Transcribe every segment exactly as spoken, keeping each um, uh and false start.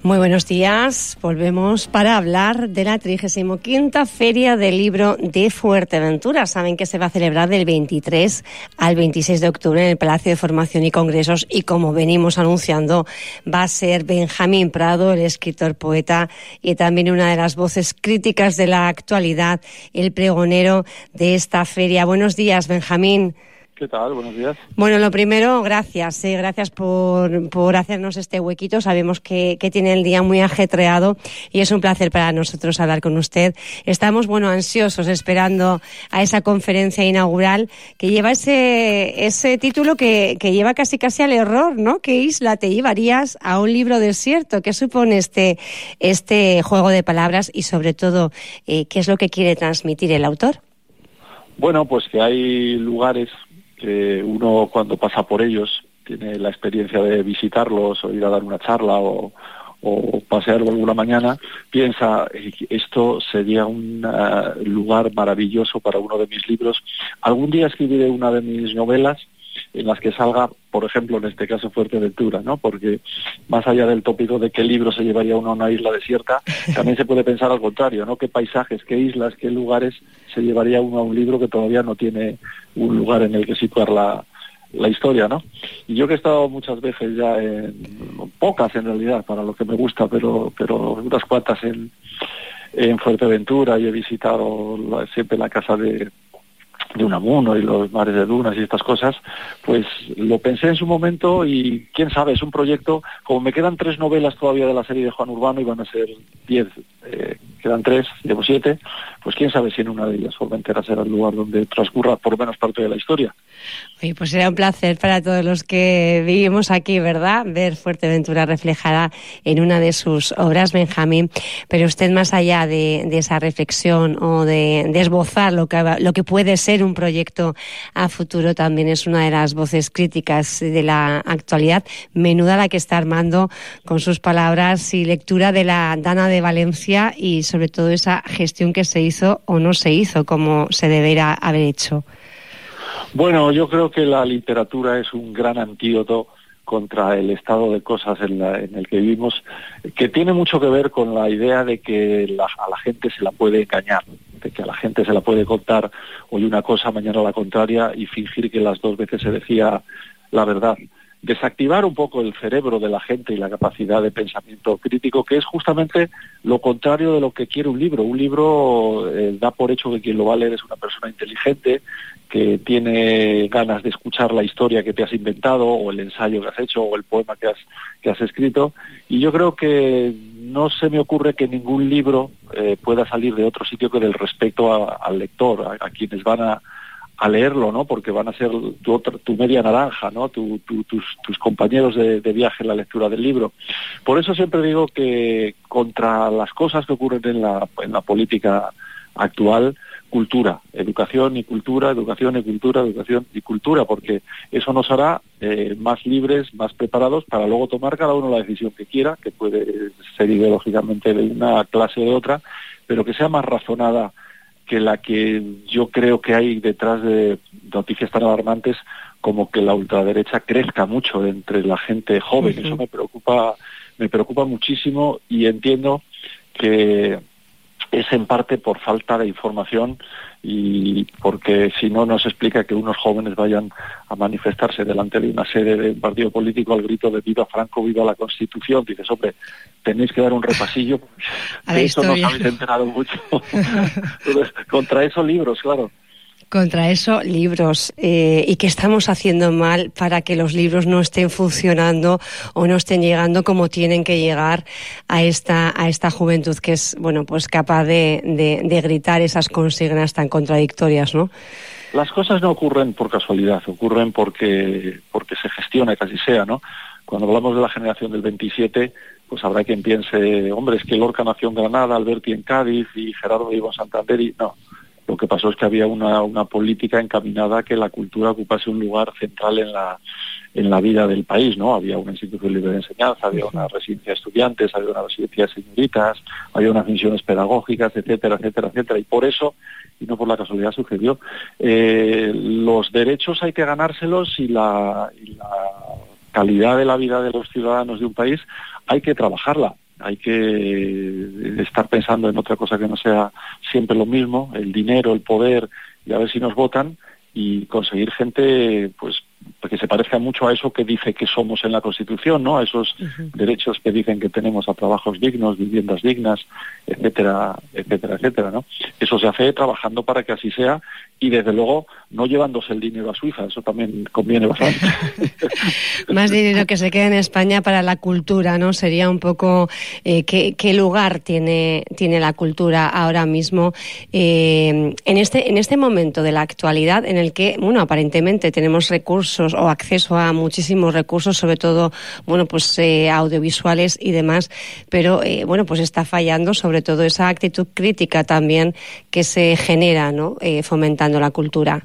Muy buenos días. Volvemos para hablar de la trigésima quinta Feria del Libro de Fuerteventura. Saben que se va a celebrar del veintitrés al veintiséis de octubre en el Palacio de Formación y Congresos y, como venimos anunciando, va a ser Benjamín Prado, el escritor, poeta y también una de las voces críticas de la actualidad, el pregonero de esta feria. Buenos días, Benjamín. ¿Qué tal? Buenos días. Bueno, lo primero, gracias, eh, gracias por, por hacernos este huequito. Sabemos que, que tiene el día muy ajetreado y es un placer para nosotros hablar con usted. Estamos, bueno, ansiosos esperando a esa conferencia inaugural que lleva ese, ese título que, que lleva casi casi al error, ¿no? ¿Qué isla te llevarías a un libro desierto? ¿Qué supone este, este juego de palabras y, sobre todo, eh, qué es lo que quiere transmitir el autor? Bueno, pues que hay lugares que uno, cuando pasa por ellos, tiene la experiencia de visitarlos o ir a dar una charla o, o pasearlo alguna mañana, piensa, esto sería un uh, lugar maravilloso para uno de mis libros. Algún día escribiré una de mis novelas en las que salga, por ejemplo, en este caso, Fuerteventura, ¿no? Porque más allá del tópico de qué libro se llevaría uno a una isla desierta, también se puede pensar al contrario, ¿no? ¿Qué paisajes, qué islas, qué lugares se llevaría uno a un libro que todavía no tiene un lugar en el que situar la, la historia, ¿no? Y yo que he estado muchas veces ya en, pocas en realidad, para lo que me gusta, pero, pero unas cuantas en, en Fuerteventura, y he visitado la, siempre la casa de de Unamuno y los mares de dunas y estas cosas, pues lo pensé en su momento y quién sabe, es un proyecto, como me quedan tres novelas todavía de la serie de Juan Urbano y van a ser diez, eh, quedan tres, llevo siete, pues quién sabe si en una de ellas Formentera será el lugar donde transcurra por lo menos parte de la historia. Oye, pues será un placer para todos los que vivimos aquí, ¿verdad?, ver Fuerteventura reflejada en una de sus obras, Benjamín. Pero usted, más allá de, de esa reflexión o de, de esbozar lo que, lo que puede ser un proyecto a futuro, también es una de las voces críticas de la actualidad. Menuda la que está armando con sus palabras y lectura de la Dana de Valencia y sobre todo esa gestión que se hizo o no se hizo como se debería haber hecho. Bueno, yo creo que la literatura es un gran antídoto contra el estado de cosas en, la, en el que vivimos, que tiene mucho que ver con la idea de que la, a la gente se la puede engañar, de que a la gente se la puede contar hoy una cosa, mañana la contraria, y fingir que las dos veces se decía la verdad. Desactivar un poco el cerebro de la gente y la capacidad de pensamiento crítico, que es justamente lo contrario de lo que quiere un libro. Un libro eh, da por hecho que quien lo va a leer es una persona inteligente, que tiene ganas de escuchar la historia que te has inventado, o el ensayo que has hecho, o el poema que has, que has escrito, y yo creo que no se me ocurre que ningún libro eh, pueda salir de otro sitio que del respeto a, al lector, a, a quienes van a a leerlo, ¿no? Porque van a ser tu, otra, tu media naranja, ¿no? Tu, tu, tus, tus compañeros de, de viaje en la lectura del libro. Por eso siempre digo que contra las cosas que ocurren en la, en la política actual, cultura, educación y cultura, educación y cultura, educación y cultura, porque eso nos hará eh, más libres, más preparados para luego tomar cada uno la decisión que quiera, que puede ser ideológicamente de una clase o de otra, pero que sea más razonada que la que yo creo que hay detrás de noticias tan alarmantes como que la ultraderecha crezca mucho entre la gente joven. Uh-huh. Eso me preocupa, me preocupa muchísimo, y entiendo que es en parte por falta de información, y porque si no nos explica que unos jóvenes vayan a manifestarse delante de una sede de un partido político al grito de viva Franco, viva la Constitución. Dices, hombre, tenéis que dar un repasillo, de eso no os habéis enterado mucho. Entonces, contra esos libros, claro. Contra eso, libros. Eh, ¿Y qué estamos haciendo mal para que los libros no estén funcionando o no estén llegando como tienen que llegar a esta a esta juventud que es, bueno, pues capaz de, de, de gritar esas consignas tan contradictorias, ¿no? Las cosas no ocurren por casualidad, ocurren porque porque se gestiona, casi sea, ¿no? Cuando hablamos de la generación del veintisiete, pues habrá quien piense, hombre, es que Lorca nació en Granada, Alberti en Cádiz y Gerardo vivo en Santander, y no. Lo que pasó es que había una, una política encaminada a que la cultura ocupase un lugar central en la en la vida del país, ¿no? Había una institución libre de enseñanza, había una residencia de estudiantes, había una residencia de señoritas, había unas misiones pedagógicas, etcétera, etcétera, etcétera. Y por eso, y no por la casualidad, sucedió. Eh, los derechos hay que ganárselos, y la, y la calidad de la vida de los ciudadanos de un país hay que trabajarla. hay que estar pensando en otra cosa que no sea siempre lo mismo, el dinero, el poder, y a ver si nos votan, y conseguir gente pues que se parezca mucho a eso que dice que somos en la Constitución, ¿no? A esos uh-huh. derechos que dicen que tenemos a trabajos dignos, viviendas dignas, etcétera, etcétera, etcétera, ¿no? Eso se hace trabajando para que así sea, y desde luego no llevándose el dinero a Suiza, eso también conviene bastante. Más dinero que se quede en España para la cultura, ¿no? Sería un poco eh, ¿qué, qué lugar tiene tiene la cultura ahora mismo eh, en este en este momento de la actualidad en el que, bueno, aparentemente tenemos recursos o acceso a muchísimos recursos, sobre todo, bueno, pues eh, audiovisuales y demás, pero eh, bueno, pues está fallando sobre todo esa actitud crítica también que se genera, ¿no? Eh, fomentando la cultura.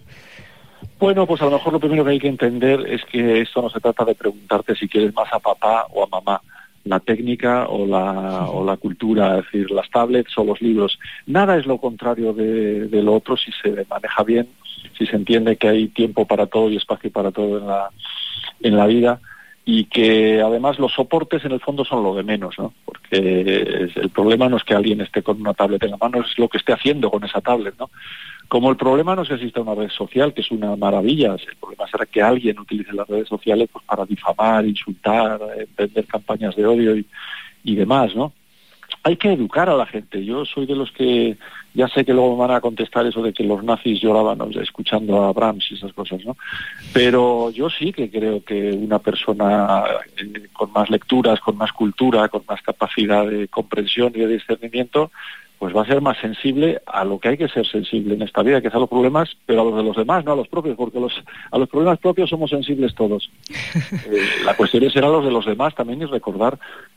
Bueno, pues a lo mejor lo primero que hay que entender es que esto no se trata de preguntarte si quieres más a papá o a mamá, la técnica o la, o la cultura, es decir, las tablets o los libros. Nada es lo contrario de, de lo otro si se maneja bien, si se entiende que hay tiempo para todo y espacio para todo en la, en la vida, y que además los soportes en el fondo son lo de menos, ¿no? Porque es, el problema no es que alguien esté con una tablet en la mano, es lo que esté haciendo con esa tablet, ¿no? Como el problema no es que exista una red social, que es una maravilla, el problema será que alguien utilice las redes sociales pues para difamar, insultar, emprender campañas de odio y, y demás, ¿no? Hay que educar a la gente. Yo soy de los que, ya sé que luego me van a contestar eso de que los nazis lloraban, ¿no?, escuchando a Brahms y esas cosas, ¿no? Pero yo sí que creo que una persona eh, con más lecturas, con más cultura, con más capacidad de comprensión y de discernimiento, pues va a ser más sensible a lo que hay que ser sensible en esta vida, que es a los problemas, pero a los de los demás, no a los propios, porque los, a los problemas propios somos sensibles todos. Eh, la cuestión es ser a los de los demás también y recordar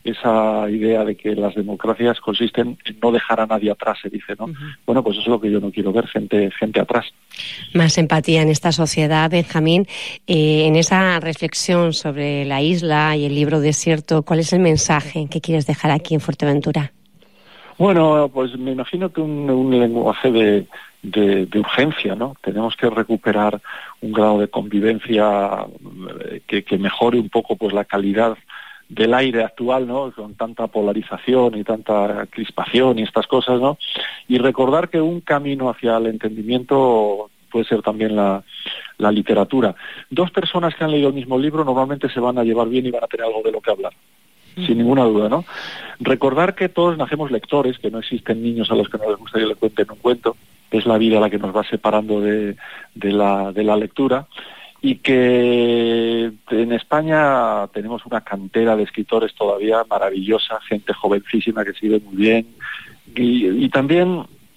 esa idea de que las democracias consisten en no dejar a nadie atrás, se dice, ¿no? Uh-huh. Bueno, pues eso es lo que yo no quiero ver, gente, gente atrás. Más empatía en esta sociedad, Benjamín. Eh, en esa reflexión sobre la isla y el libro desierto, ¿cuál es el mensaje que quieres dejar aquí en Fuerteventura? Bueno, pues me imagino que un, un lenguaje de, de, de urgencia, ¿no? Tenemos que recuperar un grado de convivencia que, que mejore un poco pues la calidad del aire actual, ¿no? Con tanta polarización y tanta crispación y estas cosas, ¿no? Y recordar que un camino hacia el entendimiento puede ser también la, la literatura. Dos personas que han leído el mismo libro normalmente se van a llevar bien y van a tener algo de lo que hablar. Sin ninguna duda, ¿no? Recordar que todos nacemos lectores, que no existen niños a los que no les gusta que les cuenten un cuento, es la vida la que nos va separando de, de, la, de la lectura, y que en España tenemos una cantera de escritores todavía maravillosa, gente jovencísima que escribe muy bien, y, y también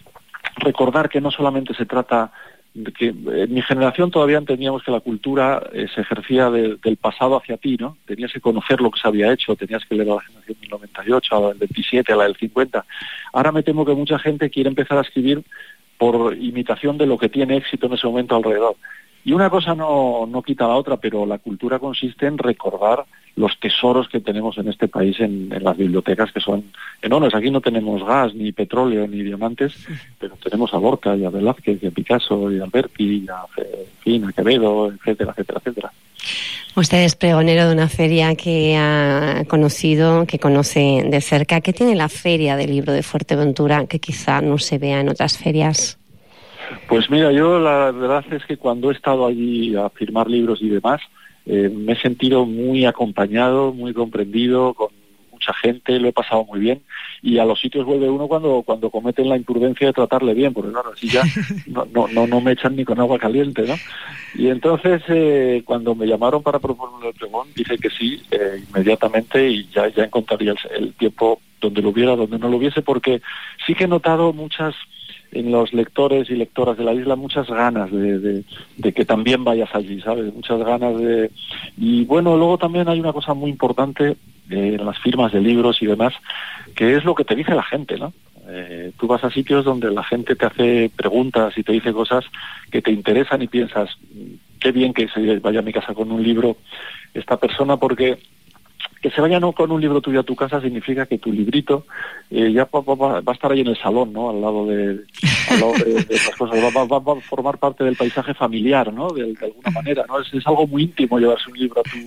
recordar que no solamente se trata de que en mi generación todavía entendíamos que la cultura eh, se ejercía de, del pasado hacia ti, ¿no? Tenías que conocer lo que se había hecho, tenías que leer a la generación del noventa y ocho, a la del veintisiete, a la del cincuenta. Ahora me temo que mucha gente quiere empezar a escribir por imitación de lo que tiene éxito en ese momento alrededor. Y una cosa no, no quita la otra, pero la cultura consiste en recordar los tesoros que tenemos en este país en, en las bibliotecas, que son enormes. Aquí no tenemos gas, ni petróleo, ni diamantes, pero tenemos a Lorca, y a Velázquez, y a Picasso, y a Alberti, y a, en fin, a Quevedo, etcétera, etcétera, etcétera. Usted es pregonero de una feria que ha conocido, que conoce de cerca. ¿Qué tiene la Feria del Libro de Fuerteventura que quizá no se vea en otras ferias? Pues mira, yo la verdad es que cuando he estado allí a firmar libros y demás, eh, me he sentido muy acompañado, muy comprendido, con mucha gente, lo he pasado muy bien, y a los sitios vuelve uno cuando cuando cometen la imprudencia de tratarle bien, porque claro, así ya no no no, no me echan ni con agua caliente, ¿no? Y entonces eh, cuando me llamaron para proponer el pregón, dije que sí, eh, inmediatamente, y ya ya encontraría el, el tiempo donde lo hubiera, donde no lo hubiese, porque sí que he notado muchas en los lectores y lectoras de la isla muchas ganas de, de, de que también vayas allí, ¿sabes? Muchas ganas de... Y bueno, luego también hay una cosa muy importante eh, en las firmas de libros y demás, que es lo que te dice la gente, ¿no? Eh, tú vas a sitios donde la gente te hace preguntas y te dice cosas que te interesan y piensas, qué bien que se vaya a mi casa con un libro esta persona, porque que se vaya no con un libro tuyo a tu casa significa que tu librito eh, ya va, va, va a estar ahí en el salón, ¿no? Al lado de, al lado de, de otras cosas, va, va, va a formar parte del paisaje familiar, ¿no? De, de alguna manera, ¿no? Es, es algo muy íntimo llevarse un libro a tu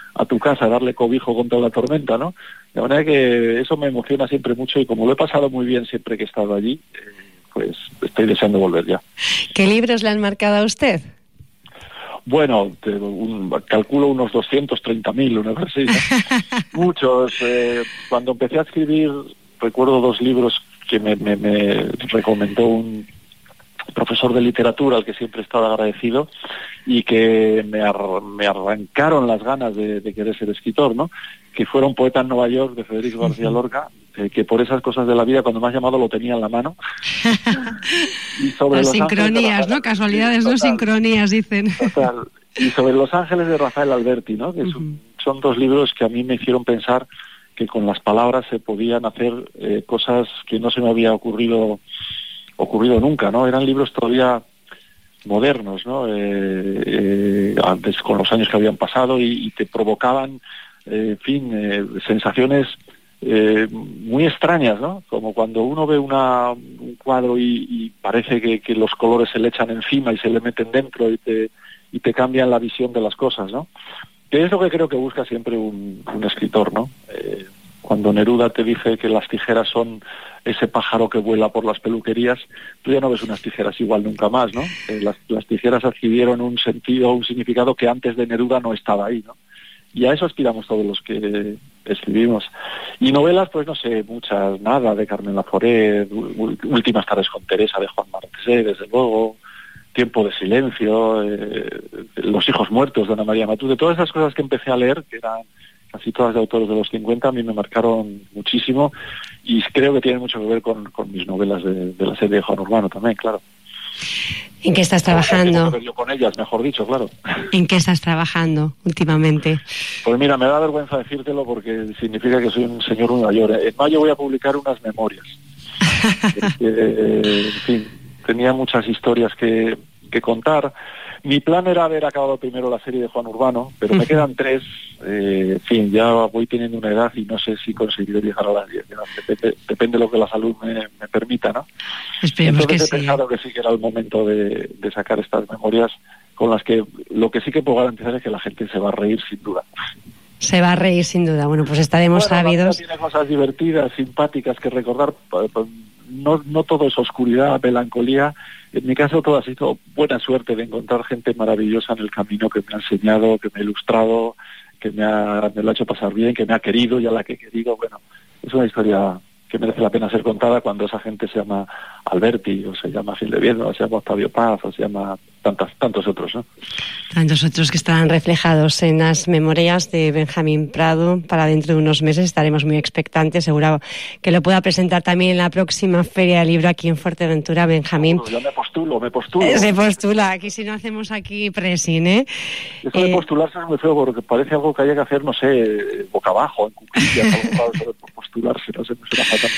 a tu casa a darle cobijo contra la tormenta, ¿no? De manera que eso me emociona siempre mucho y como lo he pasado muy bien siempre que he estado allí, eh, pues estoy deseando volver ya. ¿Qué libros le han marcado a usted? Bueno, te, un, calculo unos doscientos treinta mil, una cosa así, ¿no? Muchos. Eh, cuando empecé a escribir, recuerdo dos libros que me, me, me recomendó un profesor de literatura al que siempre he estado agradecido y que me, ar, me arrancaron las ganas de, de querer ser escritor, ¿no? Que fueron Poeta en Nueva York, de Federico García Lorca, eh, que por esas cosas de la vida, cuando me has llamado, lo tenía en la mano. Y sobre las sincronías, ¿no? Casualidades, no sincronías, dicen. Total. Y sobre Los Ángeles de Rafael Alberti, ¿no? Que son, uh-huh. son dos libros que a mí me hicieron pensar que con las palabras se podían hacer eh, cosas que no se me había ocurrido ocurrido nunca, ¿no? Eran libros todavía modernos, ¿no? Eh, eh, antes, con los años que habían pasado y, y te provocaban, eh, en fin, eh, sensaciones eh, muy extrañas, ¿no? Como cuando uno ve una, un cuadro y, y parece que, que los colores se le echan encima y se le meten dentro y te, y te cambian la visión de las cosas, ¿no? Que es lo que creo que busca siempre un, un escritor, ¿no? Eh, Cuando Neruda te dice que las tijeras son ese pájaro que vuela por las peluquerías, tú ya no ves unas tijeras igual nunca más, ¿no? Eh, las, las tijeras adquirieron un sentido, un significado que antes de Neruda no estaba ahí, ¿no? Y a eso aspiramos todos los que escribimos. Y novelas, pues no sé, muchas, nada, de Carmen Laforet, Últimas tardes con Teresa, de Juan Marcé, desde luego, Tiempo de silencio, eh, Los hijos muertos, de Ana María Matute, todas esas cosas que empecé a leer, que eran casi todas de autores de los cincuenta, a mí me marcaron muchísimo y creo que tienen mucho que ver con, con mis novelas de, de la serie de Juan Urbano también, claro. ¿En qué estás trabajando? Yo con ellas, mejor dicho, claro. ¿En qué estás trabajando últimamente? Pues mira, me da vergüenza decírtelo porque significa que soy un señor muy mayor. En mayo voy a publicar unas memorias. Porque, en fin, tenía muchas historias que, que contar. Mi plan era haber acabado primero la serie de Juan Urbano, pero me quedan tres. Eh, en fin, ya voy teniendo una edad y no sé si conseguiré llegar a las diez. Dep depende de lo que la salud me, me permita, ¿no? Esperemos Entonces que he sí. pensado que sí que era el momento de, de sacar estas memorias con las que lo que sí que puedo garantizar es que la gente se va a reír sin duda. Se va a reír sin duda. Bueno, pues estaremos bueno, ávidos. Tiene cosas divertidas, simpáticas que recordar. No, no todo es oscuridad, melancolía. En mi caso todo ha sido buena suerte de encontrar gente maravillosa en el camino que me ha enseñado, que me ha ilustrado, que me, ha, me lo ha hecho pasar bien, que me ha querido y a la que he querido. Bueno, es una historia que merece la pena ser contada cuando esa gente se llama Alberti, o se llama Gil de Viedma, o se llama Octavio Paz, o se llama tantas, tantos otros, ¿no? Tantos otros que estarán reflejados en las memorias de Benjamín Prado. Para dentro de unos meses estaremos muy expectantes, seguro que lo pueda presentar también en la próxima Feria del Libro aquí en Fuerteventura, Benjamín. Yo me postulo, me postulo. Eh, se postula, aquí si no hacemos aquí pressing, ¿eh? Eso de eh, postularse es muy feo porque parece algo que haya que hacer, no sé, boca abajo, en cuclillas, algo para postularse, no sé, me suena fatal.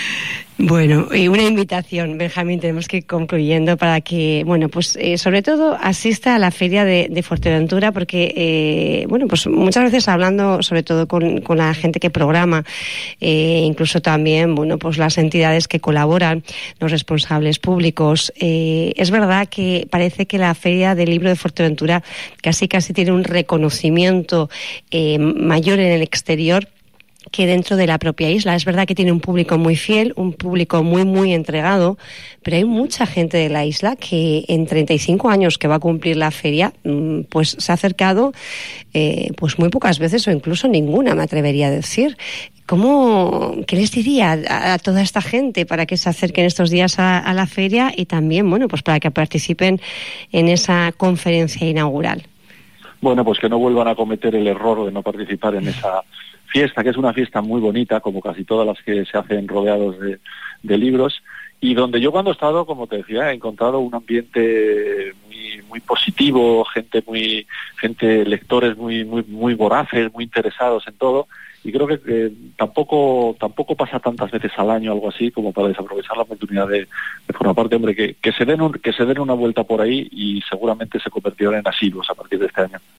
Bueno, y una invitación, Benjamín, tenemos que ir concluyendo para que, bueno, pues eh, sobre todo asista a la feria de, de Fuerteventura porque, eh, bueno, pues muchas veces hablando sobre todo con, con la gente que programa, eh, incluso también, bueno, pues las entidades que colaboran, los responsables públicos, eh, es verdad que parece que la feria del libro de Fuerteventura casi casi tiene un reconocimiento eh, mayor en el exterior que dentro de la propia isla. Es verdad que tiene un público muy fiel, un público muy, muy entregado, pero hay mucha gente de la isla que en treinta y cinco años que va a cumplir la feria, pues se ha acercado eh, pues muy pocas veces o incluso ninguna, me atrevería a decir. ¿Cómo, qué les diría a, a toda esta gente para que se acerquen estos días a, a la feria y también, bueno, pues para que participen en esa conferencia inaugural? Bueno, pues que no vuelvan a cometer el error de no participar en esa fiesta, que es una fiesta muy bonita, como casi todas las que se hacen rodeados de, de libros, y donde yo cuando he estado, como te decía, he encontrado un ambiente muy muy positivo, gente muy gente lectores muy muy muy voraces, muy interesados en todo, y creo que eh, tampoco tampoco pasa tantas veces al año algo así como para desaprovechar la oportunidad de, de formar parte, hombre, que, que se den un, que se den una vuelta por ahí y seguramente se convertirán en asiduos a partir de este año.